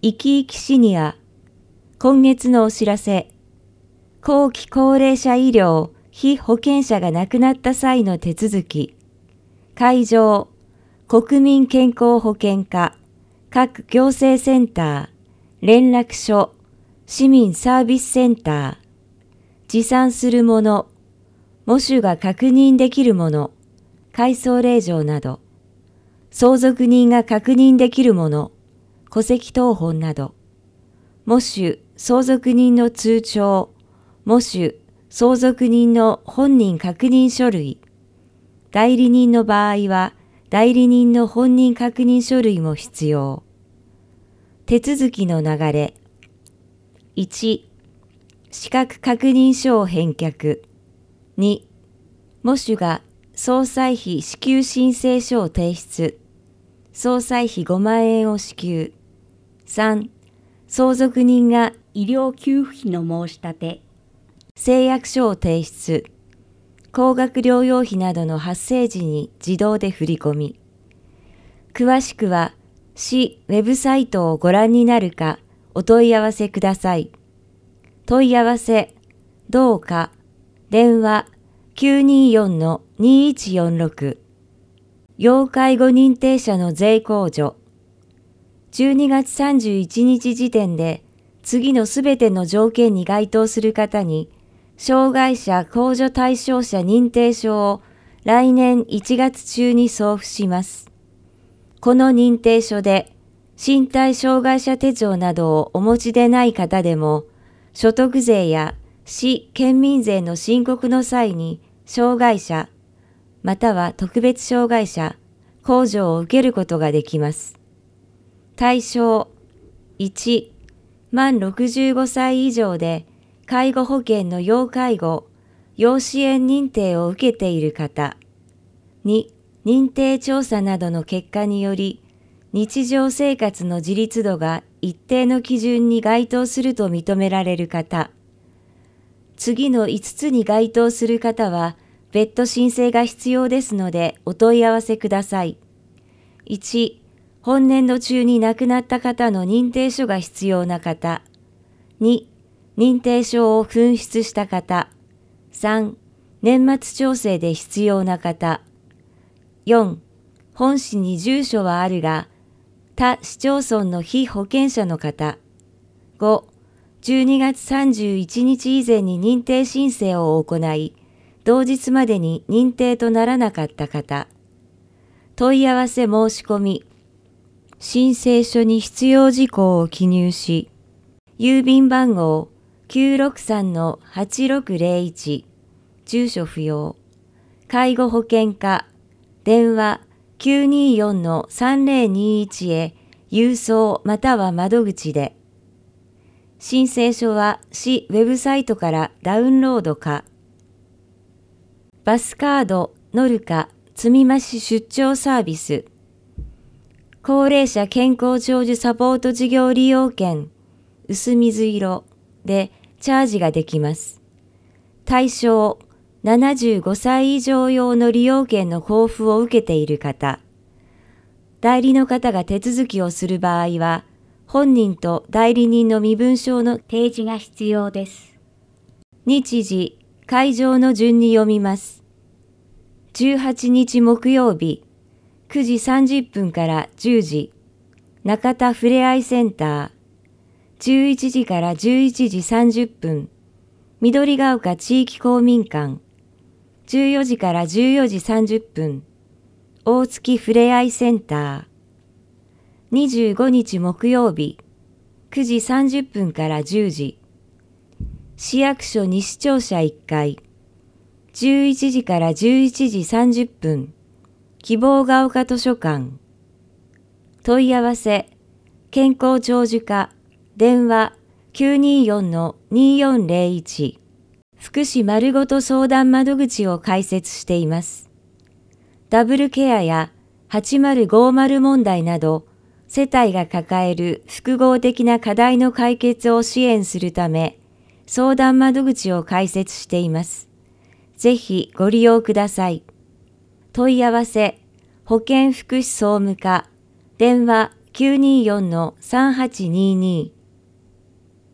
生き生きシニア、今月のお知らせ、後期高齢者医療被保険者が亡くなった際の手続き、会場、国民健康保険課、各行政センター、連絡所、市民サービスセンター、持参するもの、母種が確認できるもの、回送令状など、相続人が確認できるもの、戸籍謄本など、母種、相続人の通帳、母種、相続人の本人確認書類、代理人の場合は、代理人の本人確認書類も必要。手続きの流れ。1、資格確認書を返却。2、母種が総歳費支給申請書を提出。総歳費5万円を支給。3、相続人が医療給付費の申し立て。 誓約書を提出。高額療養費などの発生時に自動で振り込み。詳しくは、市ウェブサイトをご覧になるか、お問い合わせください。問い合わせ、どうか、電話 924-2146。要介護認定者の税控除。12月31日時点で、次のすべての条件に該当する方に、障害者控除対象者認定書を来年1月中に送付します。この認定書で、身体障害者手帳などをお持ちでない方でも、所得税や市・県民税の申告の際に、障害者、または特別障害者、控除を受けることができます。対象、1、満65歳以上で、介護保険の要介護、要支援認定を受けている方。2、認定調査などの結果により、日常生活の自立度が一定の基準に該当すると認められる方。次の5つに該当する方は、別途申請が必要ですのでお問い合わせください。1、本年度中に亡くなった方の認定書が必要な方。2、認定書を紛失した方。3、年末調整で必要な方。4、本市に住所はあるが、他市町村の被保険者の方。5、12月31日以前に認定申請を行い、同日までに認定とならなかった方。問い合わせ申し込み。申請書に必要事項を記入し、郵便番号963-8601、住所不要。介護保険課、電話924-3021へ郵送または窓口で。申請書は市ウェブサイトからダウンロードか。バスカード、ノルカ、積み増し出張サービス。高齢者健康長寿サポート事業利用券、薄水色でチャージができます。対象、75歳以上用の利用券の交付を受けている方。代理の方が手続きをする場合は、本人と代理人の身分証の提示が必要です。 日時、会場の順に読みます。18日木曜日、9時30分から10時、中田ふれあいセンター。11時から11時30分、緑が丘地域公民館。14時から14時30分、大月ふれあいセンター。25日木曜日、9時30分から10時、市役所西庁舎1階。11時から11時30分、希望が丘図書館。問い合わせ、健康長寿課、電話924-2401。福祉まるごと相談窓口を開設しています。ダブルケアや8050問題など、世帯が抱える複合的な課題の解決を支援するため、相談窓口を開設しています。ぜひご利用ください。問い合わせ、保健福祉総務課、電話 924-3822